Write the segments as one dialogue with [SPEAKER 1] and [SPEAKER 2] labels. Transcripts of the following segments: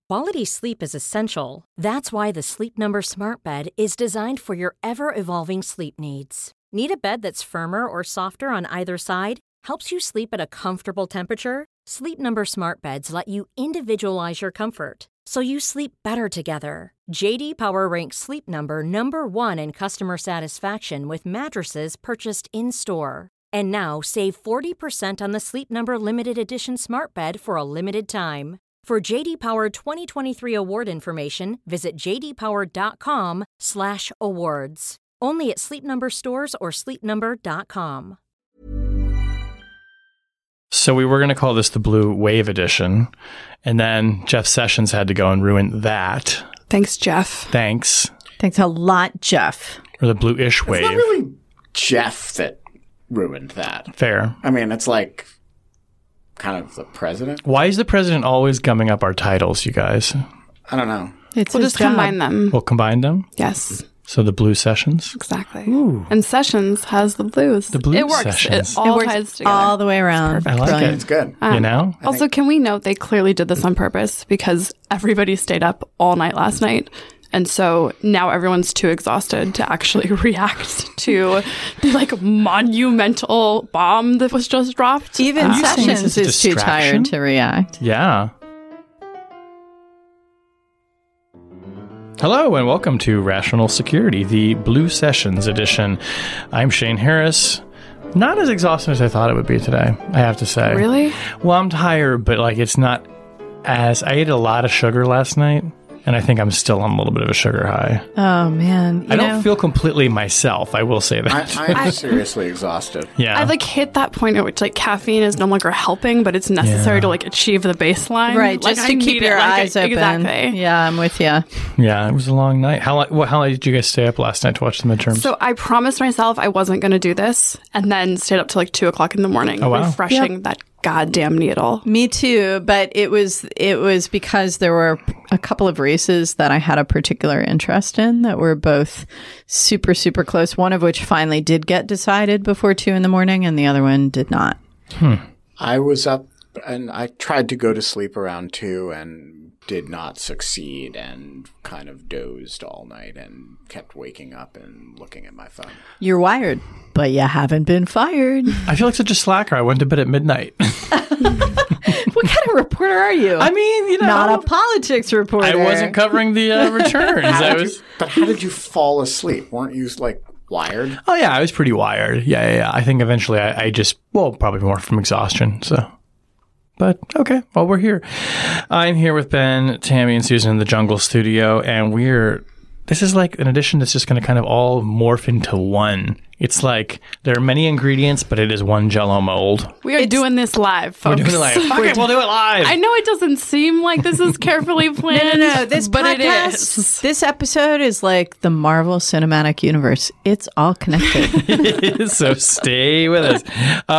[SPEAKER 1] Quality sleep is essential. That's why the Sleep Number Smart Bed is designed for your ever-evolving sleep needs. Need a bed that's firmer or softer on either side? Helps you sleep at a comfortable temperature? Sleep Number Smart Beds let you individualize your comfort, so you sleep better together. J.D. Power ranks Sleep Number number 1 in customer satisfaction with mattresses purchased in-store. And now, save 40% on the Sleep Number Limited Edition Smart Bed for a limited time. For J.D. Power 2023 award information, visit jdpower.com/awards. Only at Sleep Number stores or sleepnumber.com.
[SPEAKER 2] So we were going to call this the Blue Wave Edition, and then Jeff Sessions had to go and ruin that.
[SPEAKER 3] Thanks, Jeff.
[SPEAKER 2] Thanks.
[SPEAKER 4] Thanks a lot, Jeff.
[SPEAKER 2] Or the Blue-ish Wave.
[SPEAKER 5] It's not really Jeff that ruined that.
[SPEAKER 2] Fair.
[SPEAKER 5] I mean, it's like kind of the president.
[SPEAKER 2] Why is the president always gumming up our titles, you guys?
[SPEAKER 5] I don't know.
[SPEAKER 3] We'll just combine them.
[SPEAKER 2] We'll combine them?
[SPEAKER 3] Yes.
[SPEAKER 2] So the Blue Sessions?
[SPEAKER 3] Exactly.
[SPEAKER 2] Ooh.
[SPEAKER 3] And Sessions has the blues.
[SPEAKER 2] The Blue
[SPEAKER 3] It works.
[SPEAKER 2] Sessions.
[SPEAKER 3] It all
[SPEAKER 4] works
[SPEAKER 3] ties together.
[SPEAKER 4] all the way around.
[SPEAKER 2] I like
[SPEAKER 4] Brilliant.
[SPEAKER 5] It's good.
[SPEAKER 2] You know?
[SPEAKER 3] Also, can we note they clearly did this on purpose because everybody stayed up all night last night. And so now everyone's too exhausted to actually react to the monumental bomb that was just dropped.
[SPEAKER 4] Even
[SPEAKER 2] think
[SPEAKER 4] Sessions
[SPEAKER 2] it's a
[SPEAKER 4] is too
[SPEAKER 2] distraction?
[SPEAKER 4] tired to react.
[SPEAKER 2] Yeah. Hello and welcome to Rational Security, the Blue Sessions edition. I'm Shane Harris. Not as exhausted as I thought it would be today, I have to say.
[SPEAKER 3] Really?
[SPEAKER 2] Well, I'm tired, but it's not as... I ate a lot of sugar last night, and I think I'm still on a little bit of a sugar high.
[SPEAKER 4] Oh, man.
[SPEAKER 2] I don't feel completely myself, I will say that.
[SPEAKER 5] I'm seriously exhausted.
[SPEAKER 2] Yeah.
[SPEAKER 3] I hit that point at which caffeine is no longer helping, but it's necessary to achieve the baseline.
[SPEAKER 4] Right, just to keep your eyes open.
[SPEAKER 3] Exactly.
[SPEAKER 4] Yeah, I'm with you.
[SPEAKER 2] Yeah, it was a long night. How late did you guys stay up last night to watch the midterms?
[SPEAKER 3] So I promised myself I wasn't going to do this, and then stayed up till 2 o'clock in the morning, refreshing that goddamn needle.
[SPEAKER 4] Me too, but it was because there were a couple of races that I had a particular interest in that were both super, super close, one of which finally did get decided before 2 in the morning, and the other one did not.
[SPEAKER 5] I was up and I tried to go to sleep around 2 and did not succeed and kind of dozed all night and kept waking up and looking at my phone.
[SPEAKER 4] You're wired, but you haven't been fired.
[SPEAKER 2] I feel like such a slacker. I went to bed at midnight.
[SPEAKER 4] What kind of reporter are you?
[SPEAKER 2] I mean,
[SPEAKER 4] not a politics reporter.
[SPEAKER 2] I wasn't covering the returns.
[SPEAKER 5] But how did you fall asleep? Weren't you wired?
[SPEAKER 2] Oh, yeah, I was pretty wired. Yeah. I think eventually I just, probably more from exhaustion, so. But, okay, well, we're here. I'm here with Ben, Tammy, and Susan in the Jungle Studio, and this is an edition that's just going to kind of all morph into one. It's there are many ingredients, but it is one Jell-O mold.
[SPEAKER 3] We are doing this live, folks.
[SPEAKER 2] We're doing it live. Fuck it, we'll do it live.
[SPEAKER 3] I know it doesn't seem like this is carefully planned.
[SPEAKER 4] No. This
[SPEAKER 3] but
[SPEAKER 4] podcast,
[SPEAKER 3] it is.
[SPEAKER 4] This episode is like the Marvel Cinematic Universe. It's all connected.
[SPEAKER 2] It is, so stay with us.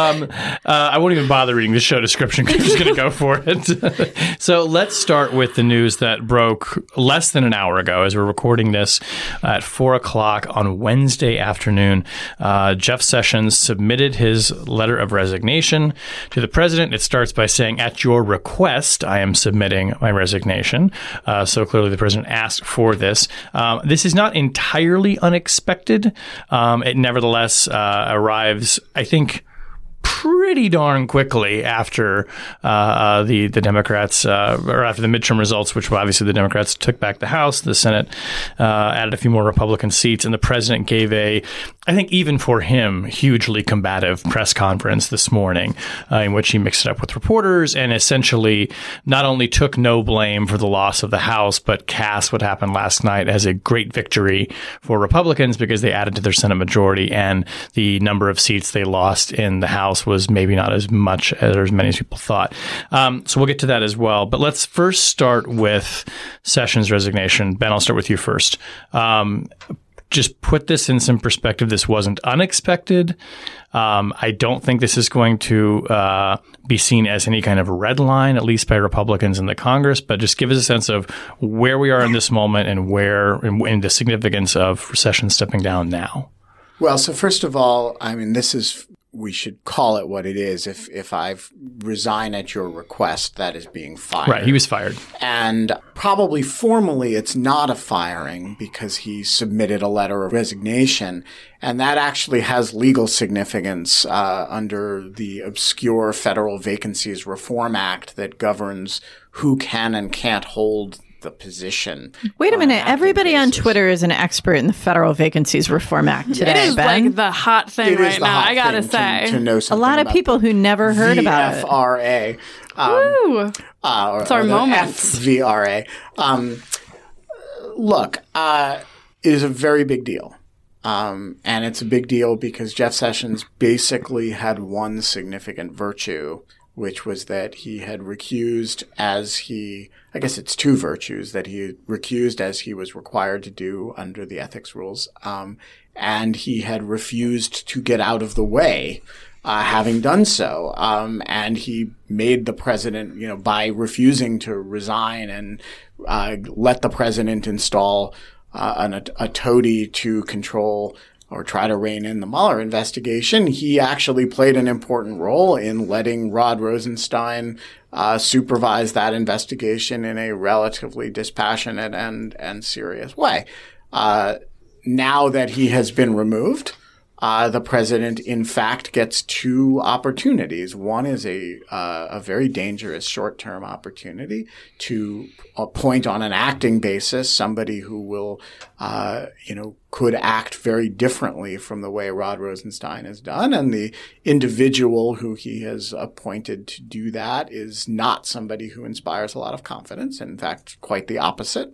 [SPEAKER 2] I won't even bother reading the show description because I'm just going to go for it. So let's start with the news that broke less than an hour ago as we're recording this at 4 o'clock on Wednesday afternoon. Jeff Sessions submitted his letter of resignation to the president. It starts by saying, "At your request, I am submitting my resignation." So clearly the president asked for this. This is not entirely unexpected. It nevertheless arrives, I think, pretty darn quickly after the Democrats, or after the midterm results, which obviously the Democrats took back the House. The Senate added a few more Republican seats, and the president gave I think even for him, hugely combative press conference this morning in which he mixed it up with reporters and essentially not only took no blame for the loss of the House, but cast what happened last night as a great victory for Republicans because they added to their Senate majority and the number of seats they lost in the House was maybe not as much or as many as people thought. So we'll get to that as well. But let's first start with Sessions' resignation. Ben, I'll start with you first. Just put this in some perspective. This wasn't unexpected. I don't think this is going to be seen as any kind of red line, at least by Republicans in the Congress. But just give us a sense of where we are in this moment and and the significance of Sessions stepping down now.
[SPEAKER 5] Well, so first of all, I mean, this is we should call it what it is. If I resign at your request, that is being fired.
[SPEAKER 2] Right. He was fired.
[SPEAKER 5] And probably formally it's not a firing because he submitted a letter of resignation. And that actually has legal significance under the obscure Federal Vacancies Reform Act that governs who can and can't hold the position.
[SPEAKER 4] Wait a minute. Everybody on Twitter is an expert in the Federal Vacancies Reform Act today,
[SPEAKER 3] It is
[SPEAKER 4] Ben.
[SPEAKER 3] like the hot thing right now, I gotta say.
[SPEAKER 5] To know
[SPEAKER 4] A
[SPEAKER 5] something
[SPEAKER 4] lot of
[SPEAKER 5] about
[SPEAKER 4] people who never heard about it.
[SPEAKER 5] VFRA.
[SPEAKER 3] Woo! It's our
[SPEAKER 5] the
[SPEAKER 3] moments.
[SPEAKER 5] FVRA. Look, it is a very big deal. And it's a big deal because Jeff Sessions basically had one significant virtue, which was that he had recused I guess it's two virtues, that he recused as he was required to do under the ethics rules. And he had refused to get out of the way, having done so. And he made the president, by refusing to resign and let the president install a toady to control or try to rein in the Mueller investigation, he actually played an important role in letting Rod Rosenstein supervise that investigation in a relatively dispassionate and serious way. Now that he has been removed, the president, in fact, gets two opportunities. One is a very dangerous short-term opportunity to appoint on an acting basis somebody who will, could act very differently from the way Rod Rosenstein has done. And the individual who he has appointed to do that is not somebody who inspires a lot of confidence. In fact, quite the opposite.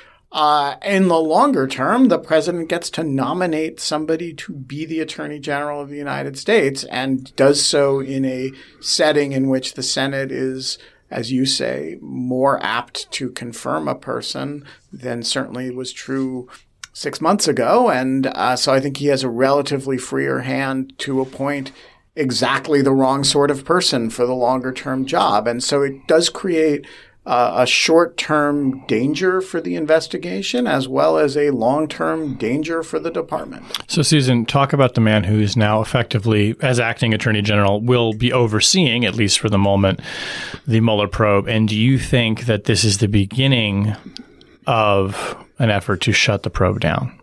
[SPEAKER 5] In the longer term, the president gets to nominate somebody to be the Attorney General of the United States and does so in a setting in which the Senate is, as you say, more apt to confirm a person than certainly was true 6 months ago. And so I think he has a relatively freer hand to appoint exactly the wrong sort of person for the longer term job. And so it does create a short-term danger for the investigation as well as a long-term danger for the department.
[SPEAKER 2] So, Susan, talk about the man who is now effectively, as acting Attorney General, will be overseeing, at least for the moment, the Mueller probe. And do you think that this is the beginning of an effort to shut the probe down?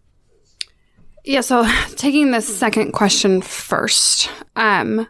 [SPEAKER 3] Yeah, so taking the second question first, at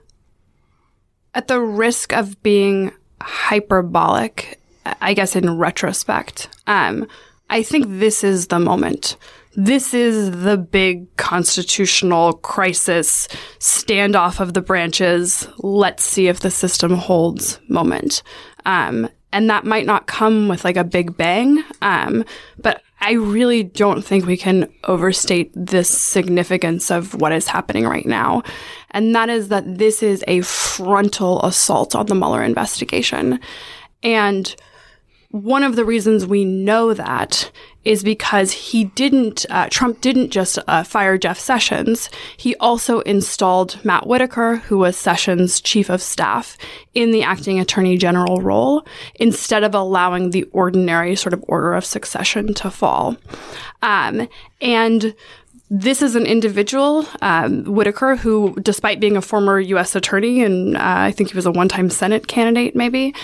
[SPEAKER 3] the risk of being hyperbolic, I guess in retrospect, I think this is the moment. This is the big constitutional crisis, standoff of the branches, let's see if the system holds moment. And that might not come with like a big bang, but I really don't think we can overstate the significance of what is happening right now. And that is that this is a frontal assault on the Mueller investigation. And one of the reasons we know that is because Trump didn't just fire Jeff Sessions. He also installed Matt Whitaker, who was Sessions' chief of staff, in the acting attorney general role, instead of allowing the ordinary sort of order of succession to fall. And this is an individual, Whitaker, who, despite being a former U.S. attorney, and I think he was a one-time Senate candidate, maybe,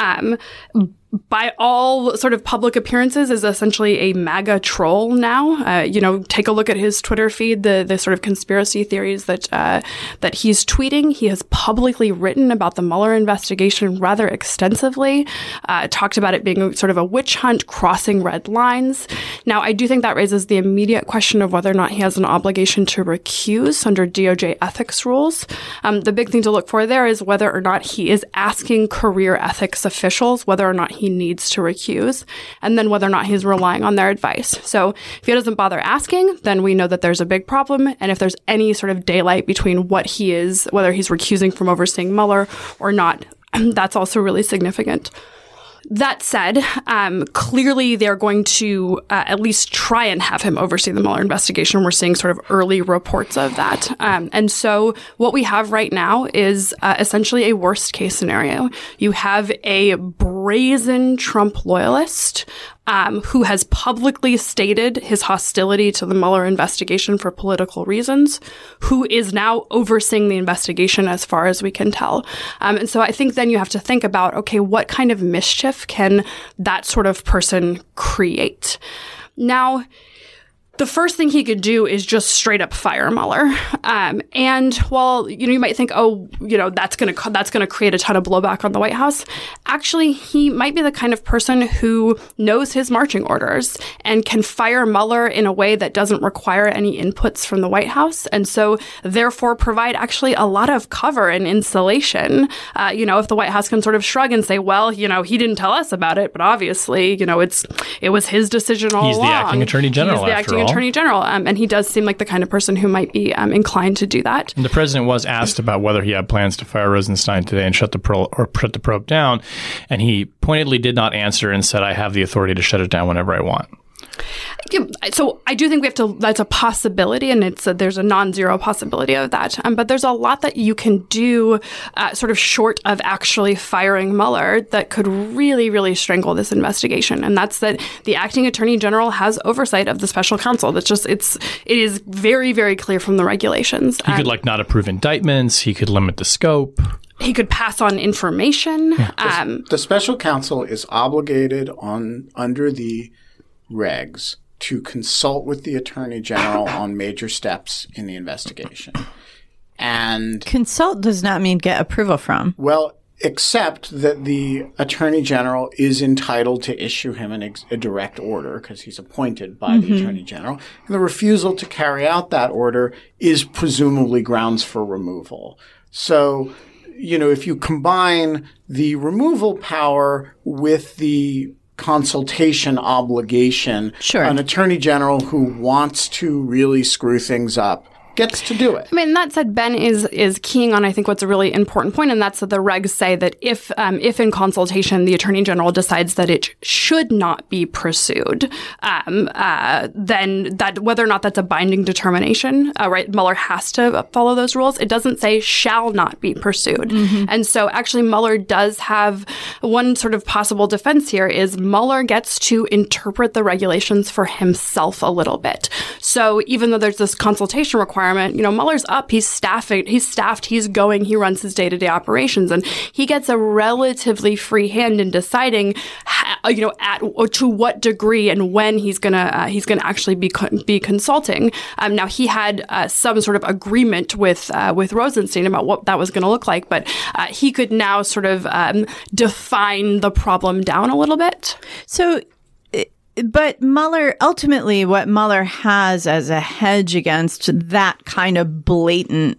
[SPEAKER 3] by all sort of public appearances, is essentially a MAGA troll now. Take a look at his Twitter feed, the sort of conspiracy theories that he's tweeting. He has publicly written about the Mueller investigation rather extensively, talked about it being sort of a witch hunt, crossing red lines. Now, I do think that raises the immediate question of whether or not he has an obligation to recuse under DOJ ethics rules. The big thing to look for there is whether or not he is asking career ethics officials whether or not he needs to recuse, and then whether or not he's relying on their advice. So if he doesn't bother asking, then we know that there's a big problem. And if there's any sort of daylight between whether he's recusing from overseeing Mueller or not, that's also really significant. That said, clearly they're going to at least try and have him oversee the Mueller investigation. We're seeing sort of early reports of that. And so what we have right now is essentially a worst case scenario. You have a brazen Trump loyalist who has publicly stated his hostility to the Mueller investigation for political reasons, who is now overseeing the investigation as far as we can tell. And so I think then you have to think about, okay, what kind of mischief can that sort of person create? Now, the first thing he could do is just straight up fire Mueller. And while, you might think, that's going to create a ton of blowback on the White House. Actually, he might be the kind of person who knows his marching orders and can fire Mueller in a way that doesn't require any inputs from the White House. And so therefore provide actually a lot of cover and insulation. If the White House can sort of shrug and say, well, he didn't tell us about it, but obviously, it was his decision all along.
[SPEAKER 2] He's the acting attorney general, after all.
[SPEAKER 3] Attorney General, and he does seem like the kind of person who might be inclined to do that.
[SPEAKER 2] And the president was asked about whether he had plans to fire Rosenstein today and shut the probe down, and he pointedly did not answer and said, "I have the authority to shut it down whenever I want."
[SPEAKER 3] So I do think we have to, that's a possibility, and there's a non-zero possibility of that. But there's a lot that you can do sort of short of actually firing Mueller that could really, really strangle this investigation. And that's that the acting attorney general has oversight of the special counsel. It is very, very clear from the regulations.
[SPEAKER 2] He could not approve indictments. He could limit the scope.
[SPEAKER 3] He could pass on information.
[SPEAKER 5] The special counsel is obligated under the regs to consult with the attorney general on major steps in the investigation. And
[SPEAKER 4] consult does not mean get approval from.
[SPEAKER 5] Well, except that the attorney general is entitled to issue him a direct order because he's appointed by the attorney general. And the refusal to carry out that order is presumably grounds for removal. So, if you combine the removal power with the consultation obligation,
[SPEAKER 4] sure,
[SPEAKER 5] an attorney general who wants to really screw things up gets to do it.
[SPEAKER 3] I mean, that said, Ben is keying on, I think, what's a really important point, and that's that the regs say that if in consultation the attorney general decides that it should not be pursued, then that whether or not that's a binding determination, right? Mueller has to follow those rules. It doesn't say shall not be pursued, and so actually Mueller does have one sort of possible defense here is Mueller gets to interpret the regulations for himself a little bit. So even though there's this consultation requirement, Mueller's up, he's staffed, he's going, he runs his day-to-day operations, and he gets a relatively free hand in deciding, to what degree and when he's gonna actually be consulting. Now he had some sort of agreement with Rosenstein about what that was going to look like, but he could now sort of define the problem down a little bit.
[SPEAKER 4] So. But ultimately, what Mueller has as a hedge against that kind of blatant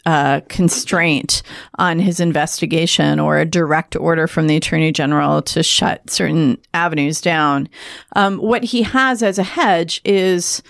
[SPEAKER 4] constraint on his investigation or a direct order from the attorney general to shut certain avenues down, what he has as a hedge is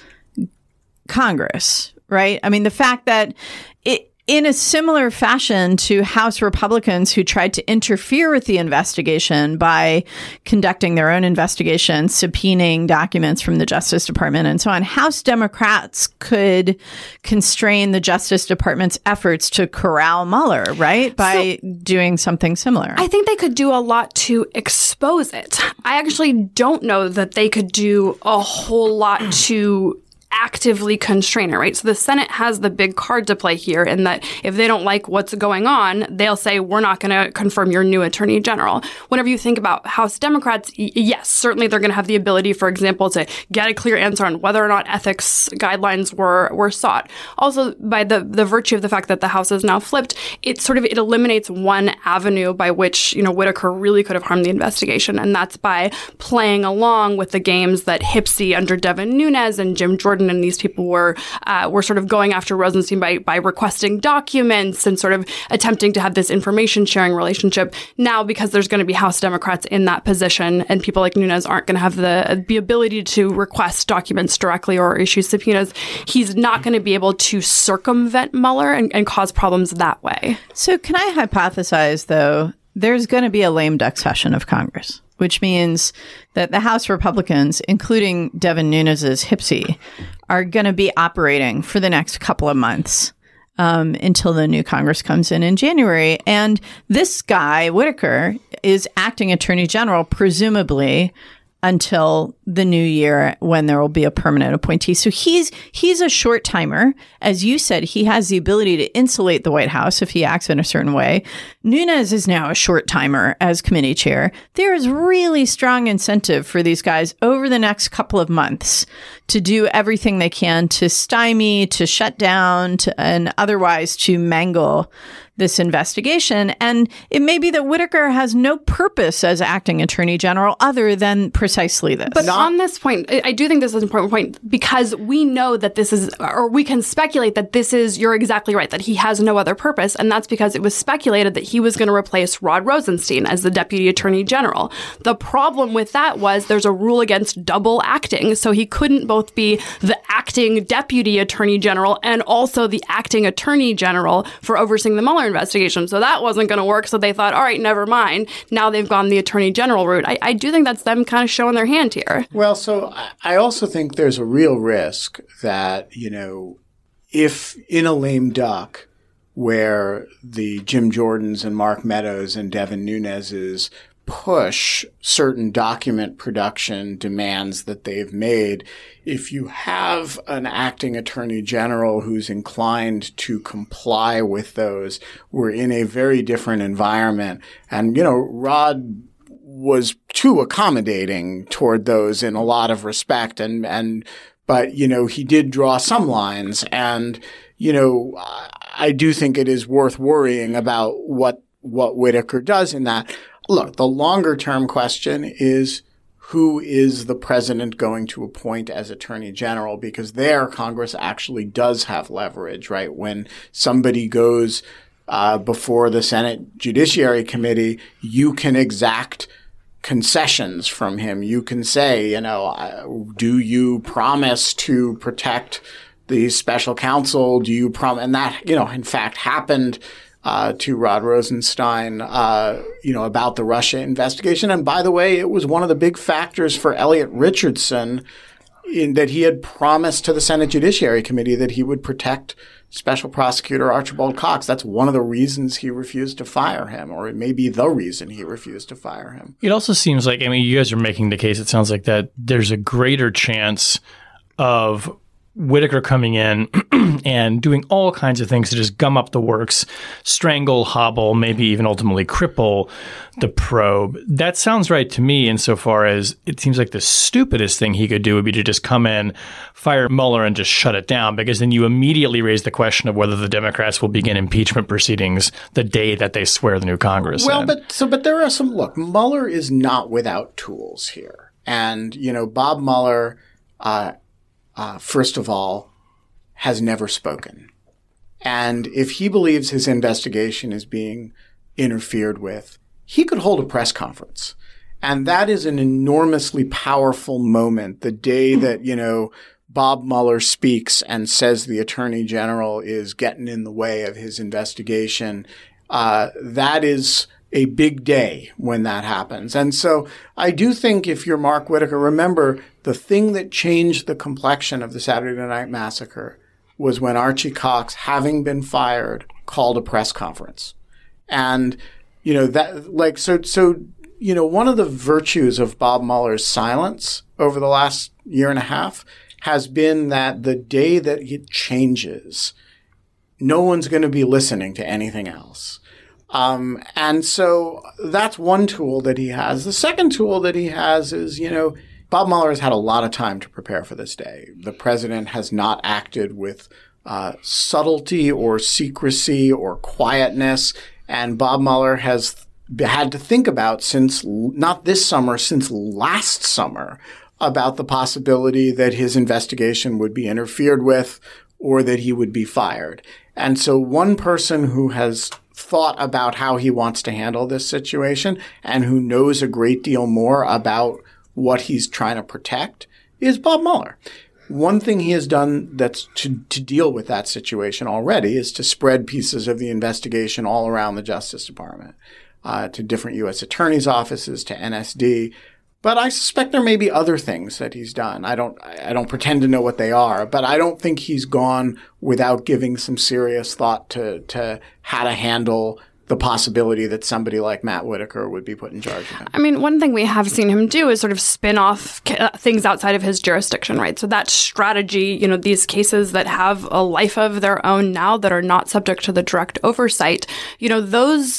[SPEAKER 4] Congress, right? I mean, the fact that in a similar fashion to House Republicans who tried to interfere with the investigation by conducting their own investigation, subpoenaing documents from the Justice Department and so on, House Democrats could constrain the Justice Department's efforts to corral Mueller, right? By doing something similar.
[SPEAKER 3] I think they could do a lot to expose it. I actually don't know that they could do a whole lot to actively constrain it, right? So the Senate has the big card to play here in that if they don't like what's going on, they'll say, we're not going to confirm your new attorney general. Whenever you think about House Democrats, yes, certainly they're going to have the ability, for example, to get a clear answer on whether or not ethics guidelines were sought. Also, by the virtue of the fact that the House is now flipped, it eliminates one avenue by which, Whitaker really could have harmed the investigation, and that's by playing along with the games that Hipsey under Devin Nunes and Jim Jordan and these people were sort of going after Rosenstein by requesting documents and sort of attempting to have this information sharing relationship. Now, because there's going to be House Democrats in that position and people like Nunes aren't going to have the ability to request documents directly or issue subpoenas, he's not going to be able to circumvent Mueller and cause problems that way.
[SPEAKER 4] So can I hypothesize, though, there's going to be a lame duck session of Congress, which means that the House Republicans, including Devin Nunes's Hipsey, are going to be operating for the next couple of months until the new Congress comes in January. And this guy, Whitaker, is acting attorney general, presumably until the new year when there will be a permanent appointee. So he's a short timer. As you said, he has the ability to insulate the White House if he acts in a certain way. Nunes is now a short timer as committee chair. There is really strong incentive for these guys over the next couple of months to do everything they can to stymie, to shut down, and otherwise to mangle this investigation. And it may be that Whitaker has no purpose as acting attorney general other than precisely this.
[SPEAKER 3] But on this point, I do think this is an important point because we know that this is, or we can speculate that this is, you're exactly right, that he has no other purpose. And that's because it was speculated that he was going to replace Rod Rosenstein as the deputy attorney general. The problem with that was there's a rule against double acting. So he couldn't both be the acting deputy attorney general and also the acting attorney general for overseeing the Mueller investigation. So that wasn't going to work. So they thought, all right, never mind. Now they've gone the attorney general route. I do think that's them kind of showing their hand here.
[SPEAKER 5] Well, so I also think there's a real risk that, you know, if in a lame duck where the Jim Jordans and Mark Meadows and Devin Nunes's push certain document production demands that they've made, if you have an acting attorney general who's inclined to comply with those, we're in a very different environment. And, you know, Rod was too accommodating toward those in a lot of respect. But, you know, he did draw some lines. And, you know, I do think it is worth worrying about what Whitaker does in that. Look, the longer term question is who is the president going to appoint as attorney general? Because there Congress actually does have leverage, right? When somebody goes before the Senate Judiciary Committee, you can exact concessions from him. You can say, you know, do you promise to protect the special counsel? Do you promise? And that, you know, in fact happened to Rod Rosenstein, you know, about the Russia investigation. And by the way, it was one of the big factors for Elliot Richardson in that he had promised to the Senate Judiciary Committee that he would protect Special Prosecutor Archibald Cox. That's one of the reasons he refused to fire him, or it may be the reason he refused to fire him.
[SPEAKER 2] It also seems like, I mean, you guys are making the case, it sounds like that there's a greater chance of Whitaker coming in and doing all kinds of things to just gum up the works, strangle, hobble, maybe even ultimately cripple the probe. That sounds right to me insofar as it seems like the stupidest thing he could do would be to just come in, fire Mueller, and just shut it down, because then you immediately raise the question of whether the Democrats will begin impeachment proceedings the day that they swear the new Congress in.
[SPEAKER 5] But there are some, look, Mueller is not without tools here. And, you know, Bob Mueller, first of all, has never spoken. And if he believes his investigation is being interfered with, he could hold a press conference. And that is an enormously powerful moment. The day that, you know, Bob Mueller speaks and says the attorney general is getting in the way of his investigation, that is a big day when that happens. And so I do think if you're Mark Whitaker, remember the thing that changed the complexion of the Saturday Night Massacre was when Archie Cox, having been fired, called a press conference. And, you know, that, like, so, you know, one of the virtues of Bob Mueller's silence over the last year and a half has been that the day that it changes, no one's going to be listening to anything else. And so that's one tool that he has. The second tool that he has is, you know, Bob Mueller has had a lot of time to prepare for this day. The president has not acted with subtlety or secrecy or quietness. And Bob Mueller has had to think about since not this summer, since last summer, about the possibility that his investigation would be interfered with or that he would be fired. And so one person who has thought about how he wants to handle this situation and who knows a great deal more about what he's trying to protect is Bob Mueller. One thing he has done that's to deal with that situation already is to spread pieces of the investigation all around the Justice Department, to different U.S. attorneys' offices, to NSD. But I suspect there may be other things that he's done. I don't pretend to know what they are, but I don't think he's gone without giving some serious thought to how to handle the possibility that somebody like Matt Whitaker would be put in charge of him.
[SPEAKER 3] I mean, one thing we have seen him do is sort of spin off things outside of his jurisdiction, right? So that strategy, these cases that have a life of their own now that are not subject to the direct oversight, those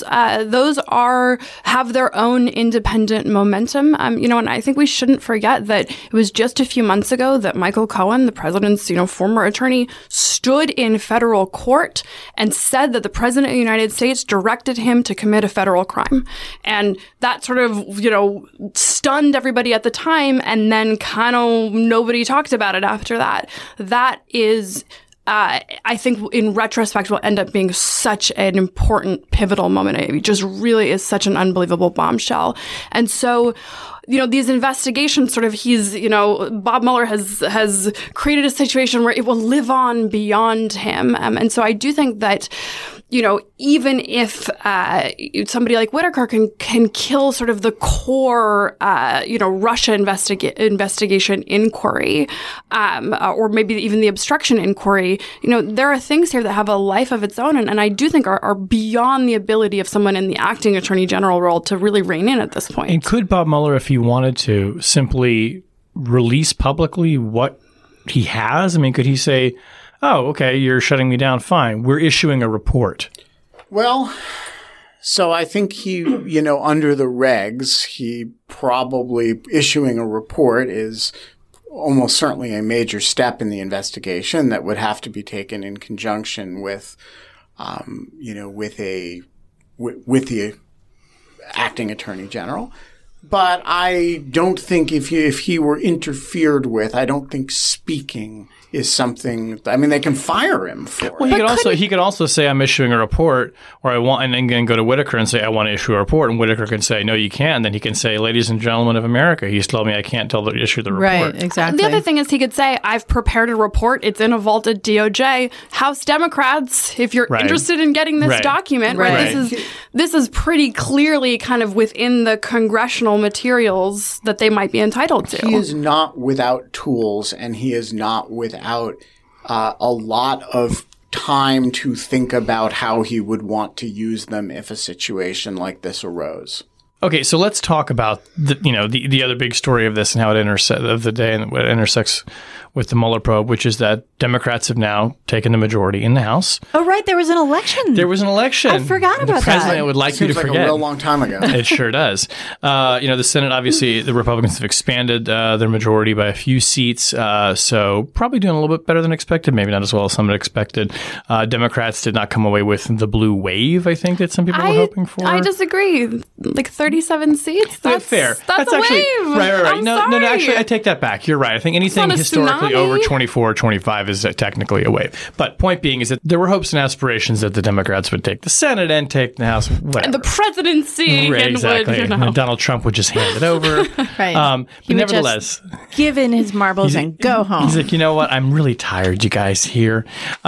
[SPEAKER 3] have their own independent momentum. And I think we shouldn't forget that it was just a few months ago that Michael Cohen, the president's, former attorney, stood in federal court and said that the president of the United States directed him to commit a federal crime. And that sort of, stunned everybody at the time, and then kind of nobody talked about it after that. That is, I think in retrospect will end up being such an important pivotal moment. It just really is such an unbelievable bombshell. And so, these investigations sort of Bob Mueller has created a situation where it will live on beyond him. And so I do think that, even if somebody like Whitaker can kill sort of the core, Russia investigation inquiry, or maybe even the obstruction inquiry, there are things here that have a life of its own, and I do think are beyond the ability of someone in the acting attorney general role to really rein in at this point.
[SPEAKER 2] And could Bob Mueller, if he wanted to, simply release publicly what he has? I mean, could he say, oh, okay, you're shutting me down. Fine. We're issuing a report.
[SPEAKER 5] Well, so I think he, under the regs, he probably issuing a report is almost certainly a major step in the investigation that would have to be taken in conjunction with, with the acting attorney general. But I don't think if he were interfered with, I don't think speaking is something. I mean, they can fire him for it.
[SPEAKER 2] Well, he could also say, "I'm issuing a report," or "I want," and then go to Whitaker and say, "I want to issue a report," and Whitaker can say, "No, you can't." And then he can say, "Ladies and gentlemen of America, he's told me I can't issue the report."
[SPEAKER 4] Right, exactly.
[SPEAKER 3] The other thing is he could say, "I've prepared a report. It's in a vault at DOJ. House Democrats, if you're interested in getting this document, this is pretty clearly kind of within the congressional materials that they might be entitled to."
[SPEAKER 5] He is not without tools, and he is not without a lot of time to think about how he would want to use them if a situation like this arose.
[SPEAKER 2] Okay, so let's talk about the other big story of this and how it of the day and what it intersects with the Mueller probe, which is that Democrats have now taken the majority in the House.
[SPEAKER 4] Oh, right. There was an election.
[SPEAKER 2] I
[SPEAKER 4] forgot about that.
[SPEAKER 2] The president would like you to
[SPEAKER 5] forget.
[SPEAKER 2] forget.
[SPEAKER 5] A real long time ago.
[SPEAKER 2] It sure does. The Senate, obviously, the Republicans have expanded their majority by a few seats, so probably doing a little bit better than expected, maybe not as well as some had expected. Democrats did not come away with the blue wave, I think, that some people were hoping for.
[SPEAKER 3] I disagree. Like 37 seats? That's
[SPEAKER 2] fair.
[SPEAKER 3] That's a
[SPEAKER 2] actually,
[SPEAKER 3] wave.
[SPEAKER 2] Right. No,
[SPEAKER 3] sorry.
[SPEAKER 2] actually, I take that back. You're right. I think anything historically over 24 or 25 is technically a wave. But point being is that there were hopes and aspirations that the Democrats would take the Senate and take the House, whatever.
[SPEAKER 3] And the presidency.
[SPEAKER 2] Right, exactly. And Donald Trump would just hand it over.
[SPEAKER 4] Right.
[SPEAKER 2] But nevertheless,
[SPEAKER 4] give in his marbles and go home.
[SPEAKER 2] He's like, you know what? I'm really tired, you guys here.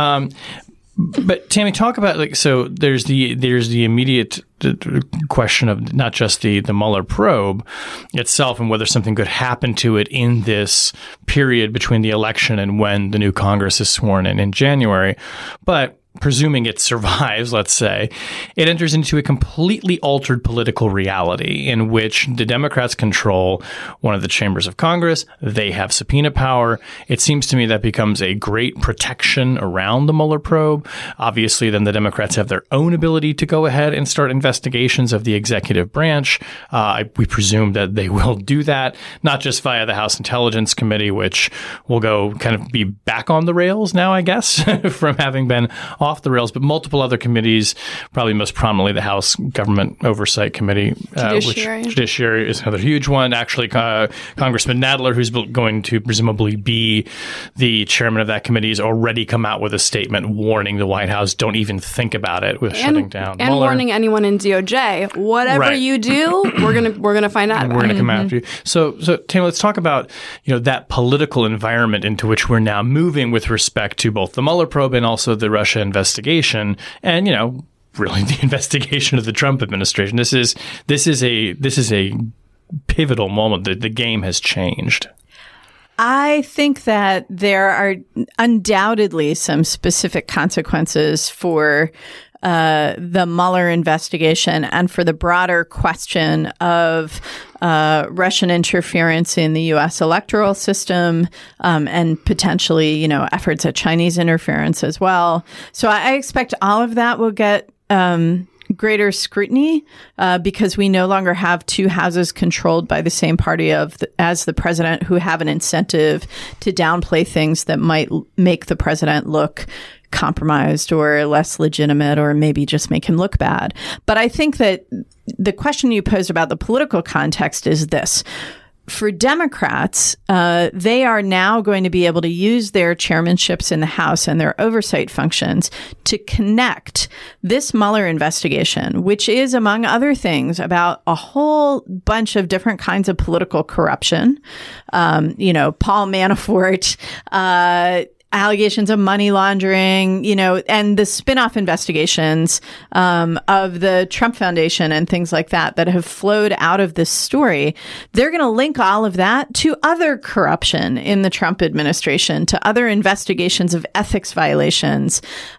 [SPEAKER 2] But Tammy, talk about so there's the immediate question of not just the Mueller probe itself and whether something could happen to it in this period between the election and when the new Congress is sworn in January, but presuming it survives, let's say, it enters into a completely altered political reality in which the Democrats control one of the chambers of Congress. They have subpoena power. It seems to me that becomes a great protection around the Mueller probe. Obviously, then the Democrats have their own ability to go ahead and start investigations of the executive branch. We presume that they will do that, not just via the House Intelligence Committee, which will go kind of be back on the rails now, I guess, from having been off the rails, but multiple other committees, probably most prominently the House Government Oversight Committee,
[SPEAKER 3] Judiciary.
[SPEAKER 2] which Judiciary is another huge one. Actually, Congressman Nadler, who's going to presumably be the chairman of that committee, has already come out with a statement warning the White House, don't even think about it with shutting down
[SPEAKER 3] and
[SPEAKER 2] Mueller.
[SPEAKER 3] Warning anyone in DOJ, whatever you do, we're gonna find out about
[SPEAKER 2] We're going
[SPEAKER 3] it.
[SPEAKER 2] to come after you. So Tam, let's talk about that political environment into which we're now moving with respect to both the Mueller probe and also the Russia investigation, and really the investigation of the Trump administration. This is a pivotal moment. The game has changed.
[SPEAKER 4] I think that there are undoubtedly some specific consequences for the Mueller investigation and for the broader question of Russian interference in the U.S. electoral system, and potentially, efforts at Chinese interference as well. So I expect all of that will get greater scrutiny because we no longer have two houses controlled by the same party as the president, who have an incentive to downplay things that might make the president look compromised or less legitimate, or maybe just make him look bad. But I think that the question you posed about the political context is this. For Democrats, they are now going to be able to use their chairmanships in the House and their oversight functions to connect this Mueller investigation, which is, among other things, about a whole bunch of different kinds of political corruption. Paul Manafort, allegations of money laundering, and the spin-off investigations of the Trump Foundation and things like that have flowed out of this story. They're going to link all of that to other corruption in the Trump administration, to other investigations of ethics violations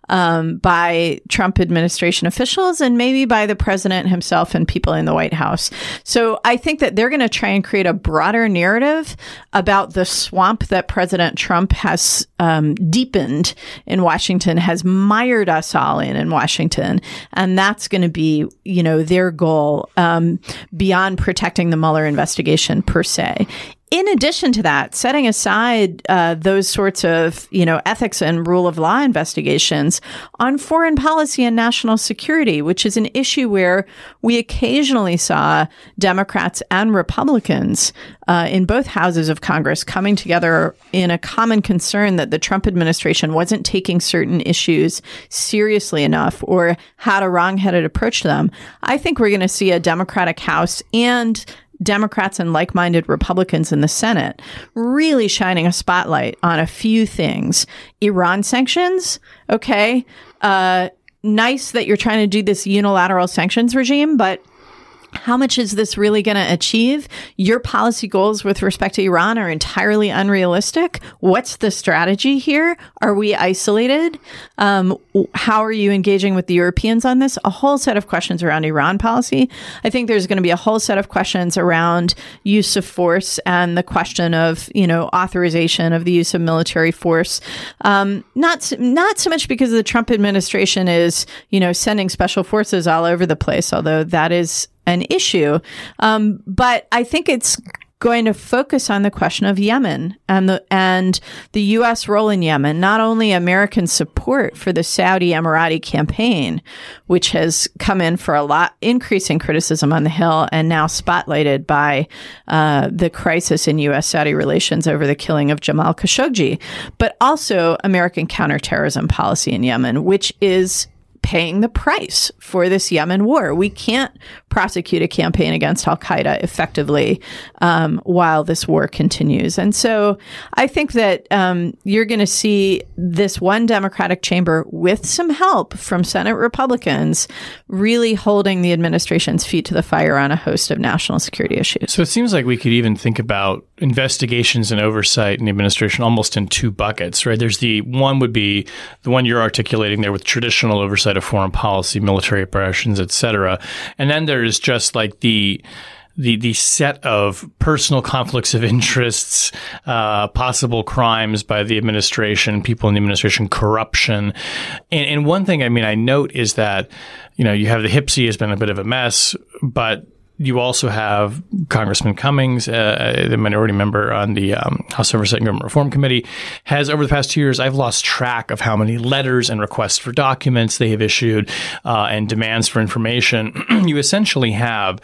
[SPEAKER 4] by Trump administration officials, and maybe by the president himself and people in the White House. So I think that they're going to try and create a broader narrative about the swamp that President Trump has deepened in Washington, has mired us all in Washington. And that's going to be, their goal beyond protecting the Mueller investigation per se. In addition to that, setting aside those sorts of, ethics and rule of law investigations on foreign policy and national security, which is an issue where we occasionally saw Democrats and Republicans in both houses of Congress coming together in a common concern that the Trump administration wasn't taking certain issues seriously enough or had a wrong-headed approach to them. I think we're going to see a Democratic House and Democrats and like-minded Republicans in the Senate really shining a spotlight on a few things. Iran sanctions, okay. Nice that you're trying to do this unilateral sanctions regime, but how much is this really going to achieve? Your policy goals with respect to Iran are entirely unrealistic. What's the strategy here? Are we isolated? How are you engaging with the Europeans on this? A whole set of questions around Iran policy. I think there's going to be a whole set of questions around use of force and the question of, authorization of the use of military force. Not so much because the Trump administration is, sending special forces all over the place, although that is an issue. But I think it's going to focus on the question of Yemen and the U.S. role in Yemen, not only American support for the Saudi Emirati campaign, which has come in for a lot increasing criticism on the Hill and now spotlighted by the crisis in U.S.-Saudi relations over the killing of Jamal Khashoggi, but also American counterterrorism policy in Yemen, which is paying the price for this Yemen war. We can't prosecute a campaign against al-Qaeda effectively while this war continues. And so I think that you're going to see this one Democratic chamber with some help from Senate Republicans really holding the administration's feet to the fire on a host of national security issues.
[SPEAKER 2] So it seems like we could even think about investigations and oversight in the administration almost in two buckets, right? There's the one would be the one you're articulating there with traditional oversight of foreign policy, military operations, et cetera. And then there's just like the set of personal conflicts of interests, possible crimes by the administration, people in the administration, corruption. And one thing, I note is that, you have the HPSCI has been a bit of a mess, but you also have Congressman Cummings, the minority member on the House Oversight and Government Reform Committee, has over the past 2 years, I've lost track of how many letters and requests for documents they have issued and demands for information. You essentially have,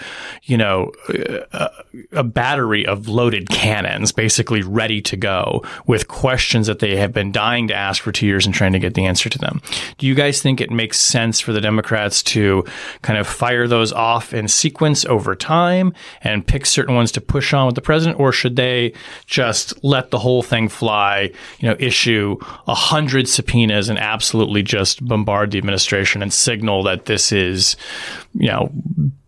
[SPEAKER 2] a battery of loaded cannons basically ready to go with questions that they have been dying to ask for 2 years and trying to get the answer to them. Do you guys think it makes sense for the Democrats to kind of fire those off in sequence over time and pick certain ones to push on with the president, or should they just let the whole thing fly, issue 100 subpoenas and absolutely just bombard the administration and signal that this is,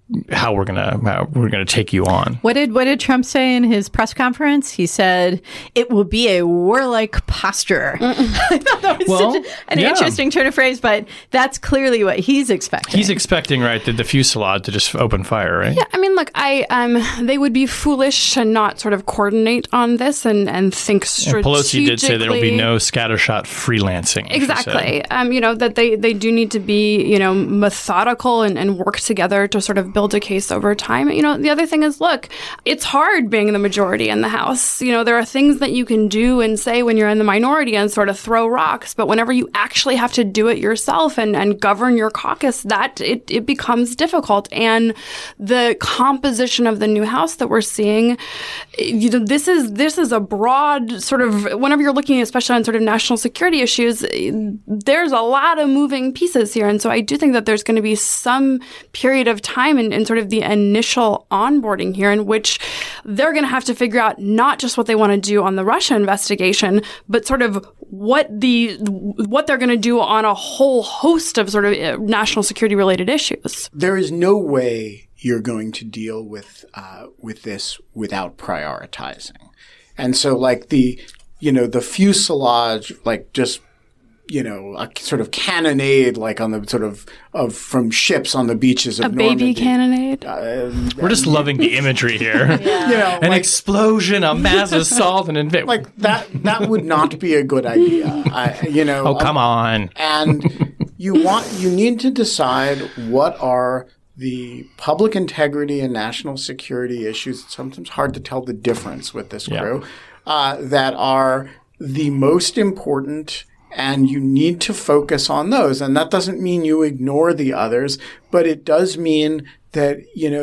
[SPEAKER 2] how we're gonna take you on.
[SPEAKER 4] What did Trump say in his press conference? He said it will be a warlike posture. I thought that was such an interesting turn of phrase, but that's clearly what he's expecting.
[SPEAKER 2] He's expecting, right, the fusillade to just open fire, right?
[SPEAKER 3] Yeah, I mean, look, they would be foolish to not sort of coordinate on this and think strategically.
[SPEAKER 2] And Pelosi did say there will be no scattershot freelancing.
[SPEAKER 3] Exactly. That they do need to be, methodical and work together to sort of build a case over time. The other thing is, look, it's hard being the majority in the House. There are things that you can do and say when you're in the minority and sort of throw rocks, but whenever you actually have to do it yourself and govern your caucus, that it becomes difficult. And the composition of the new House that we're seeing, this is a broad sort of, whenever you're looking especially on sort of national security issues, there's a lot of moving pieces here. And so I do think that there's going to be some period of time in sort of the initial onboarding here in which they're going to have to figure out not just what they want to do on the Russia investigation, but sort of what they're going to do on a whole host of sort of national security related issues.
[SPEAKER 5] There is no way you're going to deal with this without prioritizing. And so like the fuselage, like just a sort of cannonade, like on the sort of from ships on the beaches of Normandy.
[SPEAKER 3] A baby cannonade.
[SPEAKER 2] We're just loving the imagery here. An explosion, a mass assault, and invasion.
[SPEAKER 5] Like that would not be a good idea.
[SPEAKER 2] Oh, come on.
[SPEAKER 5] And you need to decide what are the public integrity and national security issues. It's sometimes hard to tell the difference with this crew that are the most important. And you need to focus on those. And that doesn't mean you ignore the others, but it does mean that,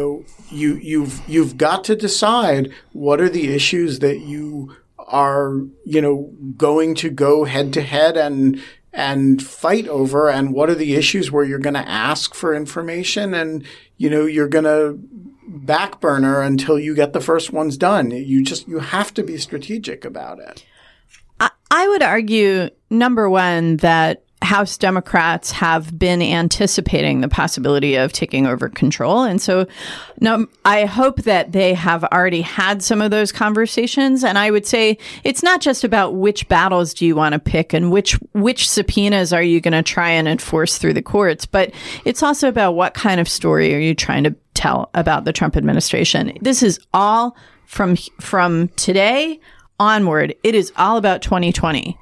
[SPEAKER 5] you've got to decide what are the issues that you are, going to go head to head and fight over, and what are the issues where you're going to ask for information and, you're going to back burner until you get the first ones done. You have to be strategic about it.
[SPEAKER 4] I would argue, number one, that House Democrats have been anticipating the possibility of taking over control. And so I hope that they have already had some of those conversations. And I would say it's not just about which battles do you want to pick and which subpoenas are you going to try and enforce through the courts, but it's also about what kind of story are you trying to tell about the Trump administration. This is all from today onward. It is all about 2020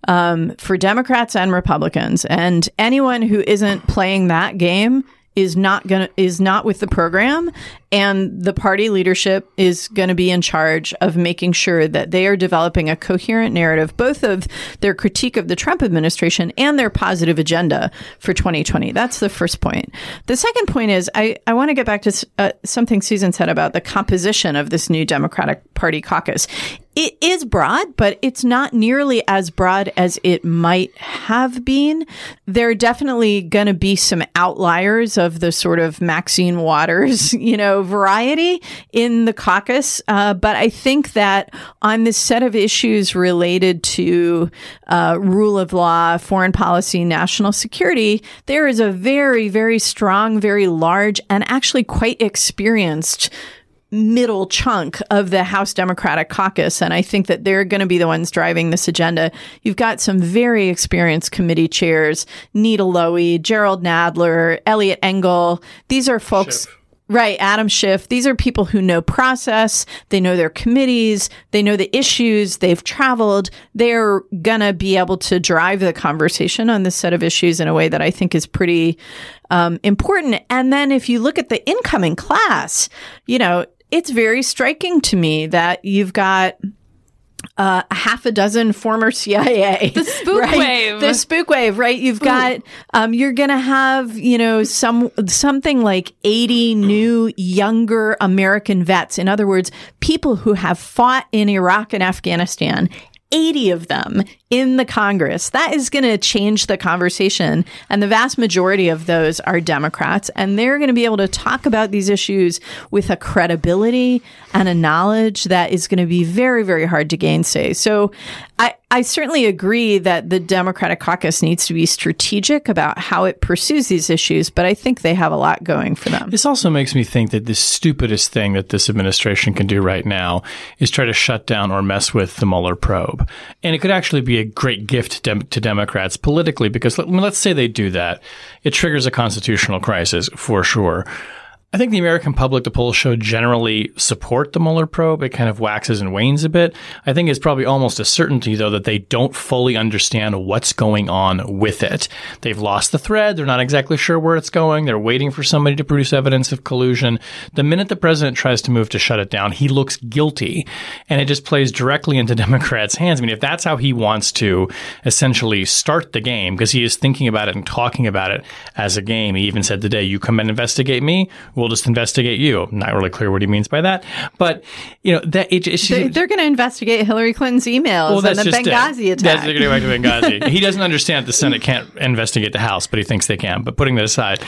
[SPEAKER 4] for Democrats and Republicans, and anyone who isn't playing that game is not with the program, and the party leadership is going to be in charge of making sure that they are developing a coherent narrative, both of their critique of the Trump administration and their positive agenda for 2020. That's the first point. The second point is I want to get back to something Susan said about the composition of this new Democratic Party caucus. It is broad, but it's not nearly as broad as it might have been. There are definitely going to be some outliers of the sort of Maxine Waters, variety in the caucus. But I think that on this set of issues related to rule of law, foreign policy, national security, there is a very, very strong, very large, and actually quite experienced middle chunk of the House Democratic caucus. And I think that they're going to be the ones driving this agenda. You've got some very experienced committee chairs, Nita Lowey, Gerald Nadler, Elliot Engel. These are folks...
[SPEAKER 2] Schiff.
[SPEAKER 4] Right, Adam Schiff. These are people who know process. They know their committees. They know the issues. They've traveled. They're going to be able to drive the conversation on this set of issues in a way that I think is pretty important. And then if you look at the incoming class, it's very striking to me that you've got a half a dozen former CIA.
[SPEAKER 3] The spook wave.
[SPEAKER 4] The spook wave, right? You've got, you're going to have, something like 80 new younger American vets. In other words, people who have fought in Iraq and Afghanistan. 80 of them in the Congress. That is going to change the conversation. And the vast majority of those are Democrats. And they're going to be able to talk about these issues with a credibility and a knowledge that is going to be very, very hard to gainsay. So I certainly agree that the Democratic caucus needs to be strategic about how it pursues these issues, but I think they have a lot going for them.
[SPEAKER 2] This also makes me think that the stupidest thing that this administration can do right now is try to shut down or mess with the Mueller probe. And it could actually be a great gift to Democrats politically, because let's say they do that. It triggers a constitutional crisis for sure. I think the American public, the polls show, generally support the Mueller probe. It kind of waxes and wanes a bit. I think it's probably almost a certainty, though, that they don't fully understand what's going on with it. They've lost the thread. They're not exactly sure where it's going. They're waiting for somebody to produce evidence of collusion. The minute the president tries to move to shut it down, he looks guilty, and it just plays directly into Democrats' hands. I mean, if that's how he wants to essentially start the game, because he is thinking about it and talking about it as a game. He even said today, "You come and investigate me, we'll just investigate you." Not really clear what he means by that, but that
[SPEAKER 4] they're going to investigate Hillary Clinton's emails and the Benghazi attack.
[SPEAKER 2] That's going back to Benghazi. He doesn't understand that the Senate can't investigate the House, but he thinks they can. But putting that aside,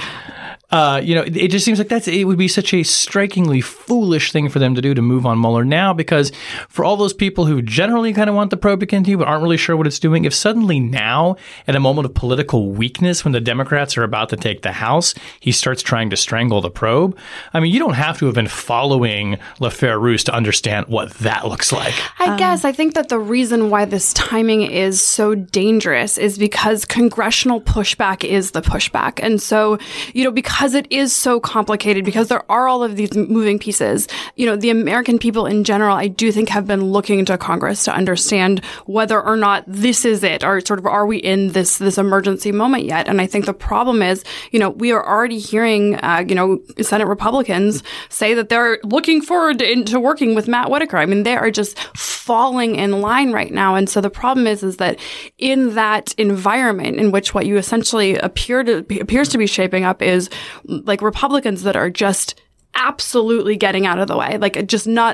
[SPEAKER 2] it just seems like it would be such a strikingly foolish thing for them to do, to move on Mueller now, because for all those people who generally kind of want the probe to continue but aren't really sure what it's doing, if suddenly now, at a moment of political weakness when the Democrats are about to take the House, he starts trying to strangle the probe, I mean, you don't have to have been following LaFaire-Roos to understand what that looks like.
[SPEAKER 3] I think that the reason why this timing is so dangerous is because congressional pushback is the pushback. And so, because it is so complicated, because there are all of these moving pieces, the American people in general, I do think, have been looking to Congress to understand whether or not this is it, or sort of are we in this emergency moment yet? And I think the problem is, we are already hearing, Senate Republicans say that they're looking forward to working with Matt Whitaker. I mean, they are just falling in line right now. And so the problem is that in that environment in which what you essentially appears to be shaping up is like Republicans that are just absolutely getting out of the way, like just not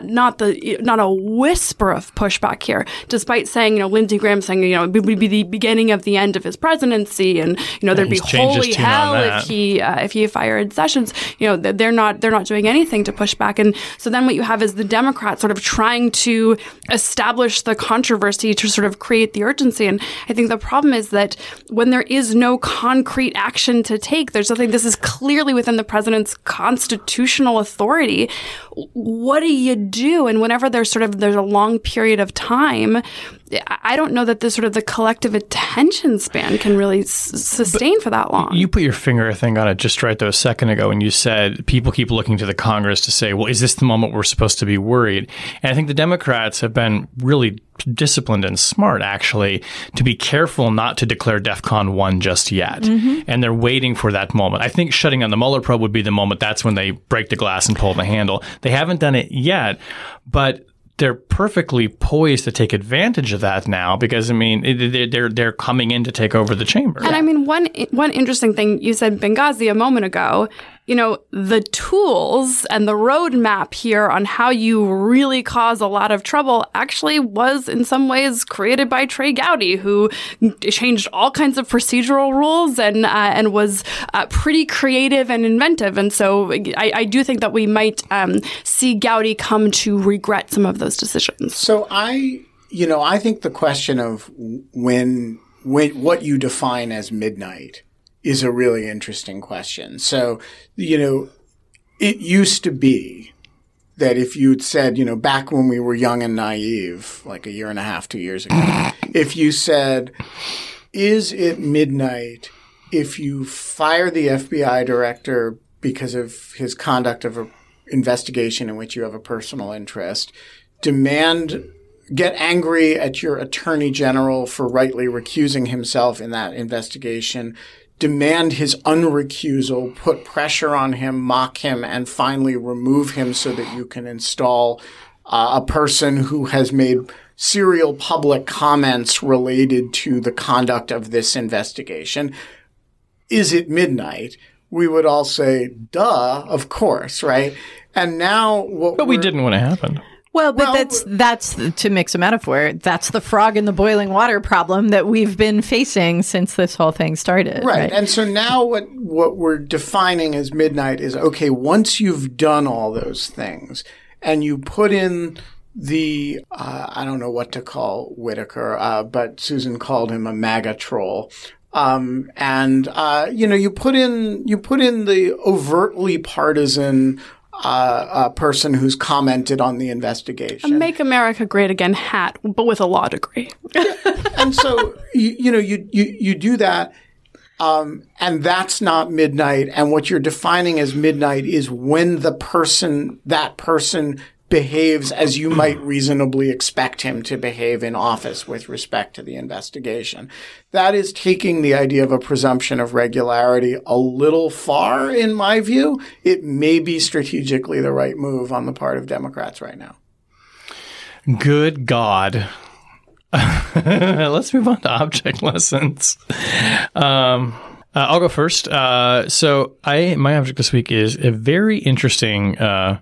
[SPEAKER 3] a whisper of pushback here, despite saying, Lindsey Graham saying, it would be the beginning of the end of his presidency, and there'd be holy hell if he fired Sessions. They're not doing anything to push back, and so then what you have is the Democrats sort of trying to establish the controversy to sort of create the urgency. And I think the problem is that when there is no concrete action to take, there's nothing. This is clearly within the president's constitutional authority. What do you do? And whenever there's a long period of time, I don't know that the collective attention span can really sustain for that long.
[SPEAKER 2] You put your finger, I think, on it just right though a second ago when you said people keep looking to the Congress to say, well, is this the moment we're supposed to be worried? And I think the Democrats have been really disciplined and smart, actually, to be careful not to declare DEFCON 1 just yet. Mm-hmm. And they're waiting for that moment. I think shutting down the Mueller probe would be the moment. That's when they break the glass and pull the handle. They haven't done it yet, but they're perfectly poised to take advantage of that now, because, I mean, they're coming in to take over the chamber.
[SPEAKER 3] And I mean, one interesting thing, you said Benghazi a moment ago. The tools and the roadmap here on how you really cause a lot of trouble actually was in some ways created by Trey Gowdy, who changed all kinds of procedural rules and was pretty creative and inventive. And so I do think that we might see Gowdy come to regret some of those decisions.
[SPEAKER 5] So I think the question of when what you define as midnight is a really interesting question. So, it used to be that if you'd said, back when we were young and naive, like a year and a half, 2 years ago, if you said, is it midnight if you fire the FBI director because of his conduct of an investigation in which you have a personal interest, get angry at your attorney general for rightly recusing himself in that investigation, demand his unrecusal, put pressure on him, mock him, and finally remove him so that you can install a person who has made serial public comments related to the conduct of this investigation. Is it midnight? We would all say, duh, of course, right? And now
[SPEAKER 2] we didn't want to happen.
[SPEAKER 4] Well, but that's to mix a metaphor, that's the frog in the boiling water problem that we've been facing since this whole thing started.
[SPEAKER 5] Right. And so now what we're defining as midnight is, okay, once you've done all those things and you put in I don't know what to call Whitaker, but Susan called him a MAGA troll. You put in the overtly partisan person who's commented on the investigation.
[SPEAKER 3] A Make America Great Again hat, but with a law degree.
[SPEAKER 5] And so, you do that. And that's not midnight. And what you're defining as midnight is when that person behaves as you might reasonably expect him to behave in office with respect to the investigation. That is taking the idea of a presumption of regularity a little far, in my view. It may be strategically the right move on the part of Democrats right now.
[SPEAKER 2] Good God. Let's move on to object lessons. I'll go first. So my object this week is a very interesting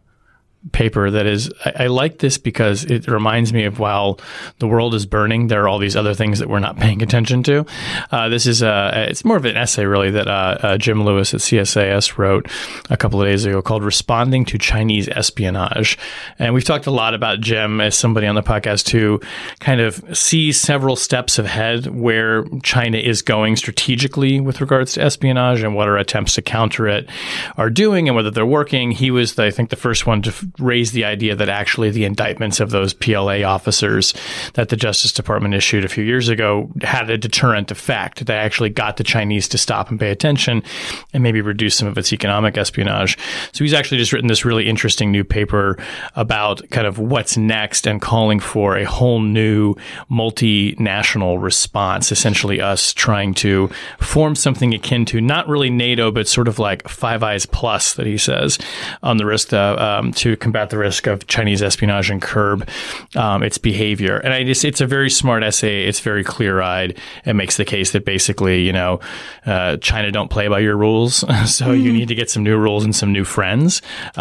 [SPEAKER 2] paper that is, I like this because it reminds me of while the world is burning, there are all these other things that we're not paying attention to. This is it's more of an essay really that Jim Lewis at CSIS wrote a couple of days ago called Responding to Chinese Espionage. And we've talked a lot about Jim as somebody on the podcast who kind of sees several steps ahead where China is going strategically with regards to espionage and what our attempts to counter it are doing and whether they're working. He was, I think, the first one to raised the idea that actually the indictments of those PLA officers that the Justice Department issued a few years ago had a deterrent effect. They actually got the Chinese to stop and pay attention and maybe reduce some of its economic espionage. So he's actually just written this really interesting new paper about kind of what's next and calling for a whole new multinational response, essentially us trying to form something akin to not really NATO, but sort of like Five Eyes Plus that he says on the risk to combat the risk of Chinese espionage and curb its behavior. And it's a very smart essay. It's very clear-eyed. It makes the case that basically, China don't play by your rules. So you need to get some new rules and some new friends.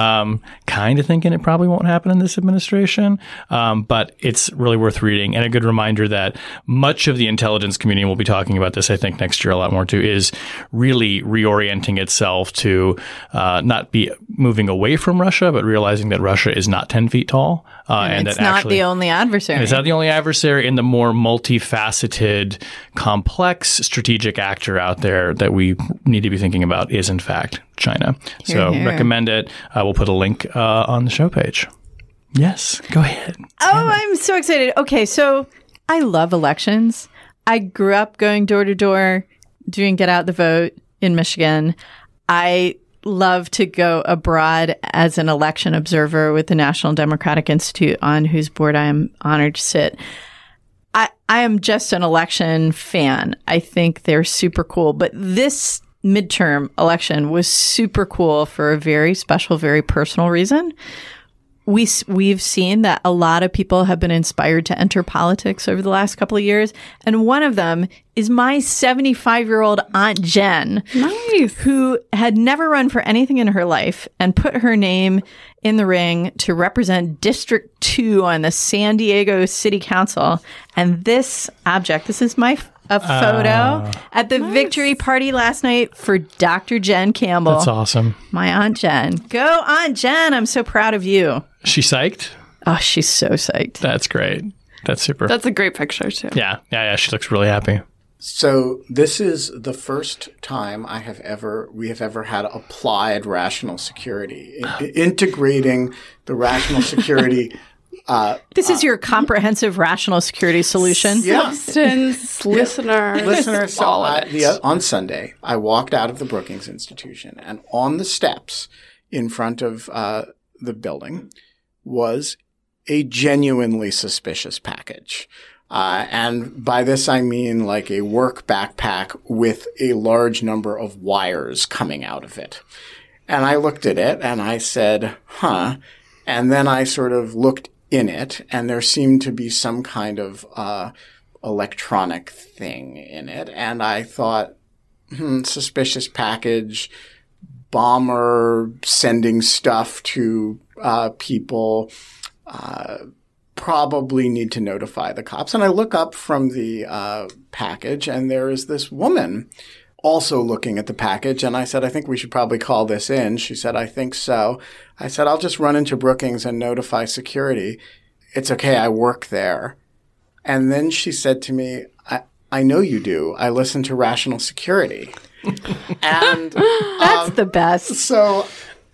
[SPEAKER 2] Kind of thinking it probably won't happen in this administration. But it's really worth reading. And a good reminder that much of the intelligence community, and we'll be talking about this, I think, next year a lot more too, is really reorienting itself to not be moving away from Russia, but realizing that Russia is not 10 feet tall.
[SPEAKER 4] And it's not the only adversary.
[SPEAKER 2] It's not the only adversary, and the more multifaceted, complex strategic actor out there that we need to be thinking about is, in fact, China. Recommend it. We'll put a link on the show page. Yes, go ahead.
[SPEAKER 4] I'm so excited. Okay, so I love elections. I grew up going door to door, doing Get Out the Vote in Michigan. I love to go abroad as an election observer with the National Democratic Institute, on whose board I am honored to sit. I am just an election fan. I think they're super cool. But this midterm election was super cool for a very special, very personal reason. We've seen that a lot of people have been inspired to enter politics over the last couple of years. And one of them is my 75-year-old Aunt Jen.
[SPEAKER 3] Nice.
[SPEAKER 4] Who had never run for anything in her life and put her name in the ring to represent District 2 on the San Diego City Council. And this is a photo at the victory party last night for Dr. Jen Campbell.
[SPEAKER 2] That's awesome.
[SPEAKER 4] My Aunt Jen. Go, Aunt Jen. I'm so proud of you.
[SPEAKER 2] She psyched?
[SPEAKER 4] Oh, she's so psyched.
[SPEAKER 2] That's great. That's super.
[SPEAKER 3] That's a great picture, too.
[SPEAKER 2] Yeah. She looks really happy.
[SPEAKER 5] So this is the first time we have ever had applied rational security, integrating the rational security.
[SPEAKER 4] This is your comprehensive rational security solution.
[SPEAKER 3] Substance, listeners.
[SPEAKER 5] So on Sunday, I walked out of the Brookings Institution, and on the steps in front of the building was a genuinely suspicious package. And by this, I mean like a work backpack with a large number of wires coming out of it. And I looked at it and I said, huh. And then I sort of looked in it, and there seemed to be some kind of electronic thing in it. And I thought, suspicious package, bomber sending stuff to people, probably need to notify the cops. And I look up from the package, and there is this woman also looking at the package. And I said, I think we should probably call this in. She said, I think so. I said, I'll just run into Brookings and notify security. it's okay, I work there. And then she said to me, I know you do. I listen to Rational Security. And
[SPEAKER 4] That's the best.
[SPEAKER 5] so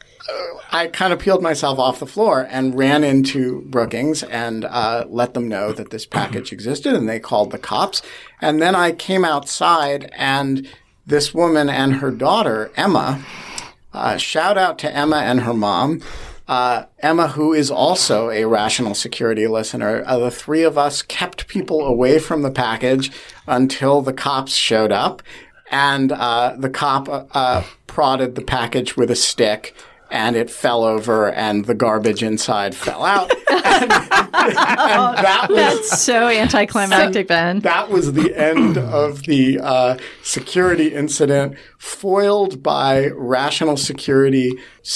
[SPEAKER 5] I kind of peeled myself off the floor and ran into Brookings and let them know that this package existed, and they called the cops. And then I came outside, and this woman and her daughter, Emma, shout out to Emma and her mom, Emma, who is also a Rational Security listener. The three of us kept people away from the package until the cops showed up, and the cop prodded the package with a stick, and it fell over, and the garbage inside fell out. and that was,
[SPEAKER 4] That's so anticlimactic, Ben.
[SPEAKER 5] that was the end of the security incident, foiled by Rational Security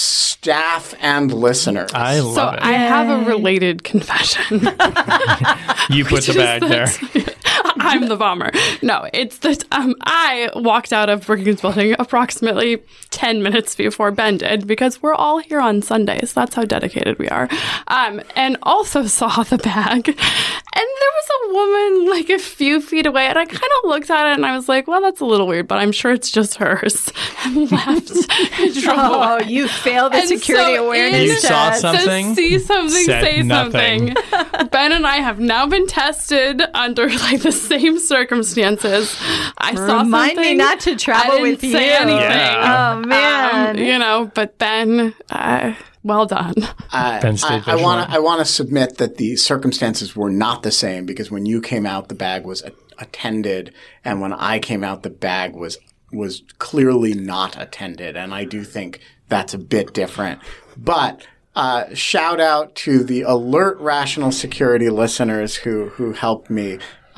[SPEAKER 5] staff and listeners.
[SPEAKER 2] I
[SPEAKER 3] So
[SPEAKER 2] love
[SPEAKER 3] I have a related confession.
[SPEAKER 2] it. You put the bag there.
[SPEAKER 3] I'm the bomber. No, it's that I walked out of Brookings Building approximately 10 minutes before Ben did, because we're all here on Sundays. That's how dedicated we are. And also saw the bag. And there was a woman like a few feet away, and I kind of looked at it and I was like, well, that's a little weird, but I'm sure it's just hers. And left and drove
[SPEAKER 4] Oh,
[SPEAKER 3] away.
[SPEAKER 4] you failed the
[SPEAKER 3] And
[SPEAKER 4] security
[SPEAKER 3] so
[SPEAKER 4] awareness
[SPEAKER 2] You saw
[SPEAKER 4] test.
[SPEAKER 2] something?
[SPEAKER 3] To see something,
[SPEAKER 2] Said
[SPEAKER 3] say
[SPEAKER 2] nothing.
[SPEAKER 3] something. Ben and I have now been tested under like the same circumstances. I saw
[SPEAKER 4] Remind
[SPEAKER 3] something.
[SPEAKER 4] me not to travel
[SPEAKER 3] I didn't
[SPEAKER 4] with
[SPEAKER 3] say
[SPEAKER 4] you.
[SPEAKER 3] anything.
[SPEAKER 2] Yeah.
[SPEAKER 4] Oh, man.
[SPEAKER 3] You know, but Ben, well done.
[SPEAKER 2] Ben stayed
[SPEAKER 5] I
[SPEAKER 2] vigilant.
[SPEAKER 5] want to submit that the circumstances were not the same, because when you came out, the bag was attended, and when I came out, the bag was clearly not attended, and I do think that's a bit different. But shout out to the alert Rational Security listeners who helped me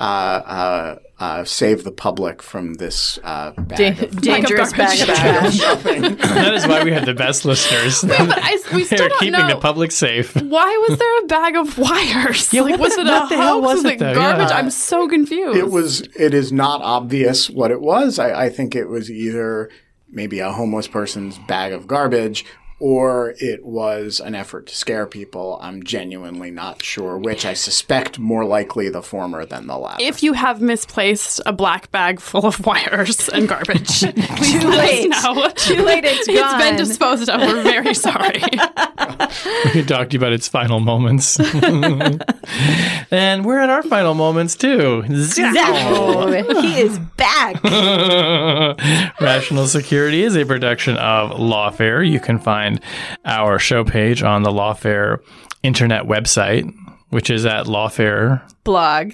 [SPEAKER 5] save the public from this bag of
[SPEAKER 4] Dangerous bag of trash.
[SPEAKER 2] That is why we have the best listeners.
[SPEAKER 3] We still
[SPEAKER 2] They're
[SPEAKER 3] don't
[SPEAKER 2] keeping
[SPEAKER 3] know.
[SPEAKER 2] the public safe.
[SPEAKER 3] Why was there a bag of wires? Like, was it a
[SPEAKER 2] what the hell
[SPEAKER 3] hoax?
[SPEAKER 2] was
[SPEAKER 3] Was
[SPEAKER 2] it,
[SPEAKER 3] it
[SPEAKER 2] though?
[SPEAKER 3] garbage?
[SPEAKER 2] Yeah.
[SPEAKER 3] I'm so confused.
[SPEAKER 5] It is not obvious what it was. I think it was either maybe a homeless person's bag of garbage, or it was an effort to scare people. I'm genuinely not sure which. I suspect more likely the former than the latter.
[SPEAKER 3] If you have misplaced a black bag full of wires and garbage, please
[SPEAKER 4] Too
[SPEAKER 3] let
[SPEAKER 4] late.
[SPEAKER 3] us know.
[SPEAKER 4] Too late, it's
[SPEAKER 3] It's
[SPEAKER 4] gone.
[SPEAKER 3] been disposed of. We're very sorry.
[SPEAKER 2] We can talk to you about its final moments. And we're at our final moments, too.
[SPEAKER 4] Oh, he is back.
[SPEAKER 2] Rational Security is a production of Lawfare. You can find our show page on the Lawfare internet website, which is at lawfare.blog.com.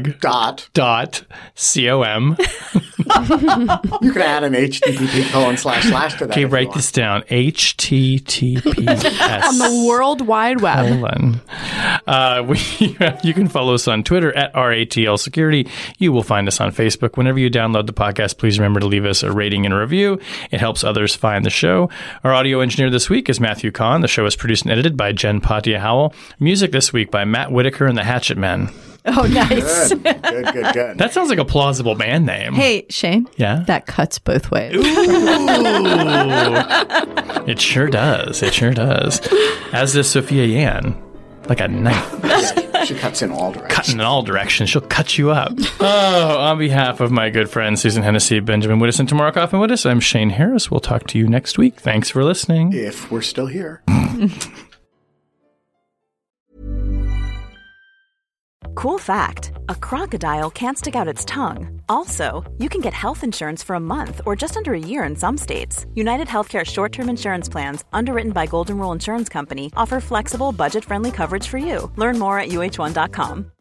[SPEAKER 5] You can add an http:// to that.
[SPEAKER 2] Okay,
[SPEAKER 5] if you
[SPEAKER 2] write
[SPEAKER 5] want.
[SPEAKER 2] this down. HTTPS.
[SPEAKER 3] On the World Wide Web.
[SPEAKER 2] You can follow us on Twitter at RATL Security. You will find us on Facebook. Whenever you download the podcast, please remember to leave us a rating and a review. It helps others find the show. Our audio engineer this week is Matthew Kahn. The show is produced and edited by Jen Patia Howell. Music this week by Matt Whitaker and the Hatchet Men.
[SPEAKER 4] Oh, nice.
[SPEAKER 5] Good.
[SPEAKER 2] That sounds like a plausible band name.
[SPEAKER 4] Hey, Shane.
[SPEAKER 2] Yeah?
[SPEAKER 4] That cuts both ways.
[SPEAKER 2] Ooh. It sure does. It sure does. As does Sophia Yan. Like a knife.
[SPEAKER 5] She cuts in all directions.
[SPEAKER 2] Cutting in all directions. She'll cut you up. Oh, on behalf of my good friends Susan Hennessy, Benjamin Wittes, and Tamara Kaufman Wittes, I'm Shane Harris. We'll talk to you next week. Thanks for listening.
[SPEAKER 5] If we're still here.
[SPEAKER 6] Cool fact, a crocodile can't stick out its tongue. Also, you can get health insurance for a month or just under a year in some states. United Healthcare short-term insurance plans, underwritten by Golden Rule Insurance Company, offer flexible, budget-friendly coverage for you. Learn more at uh1.com.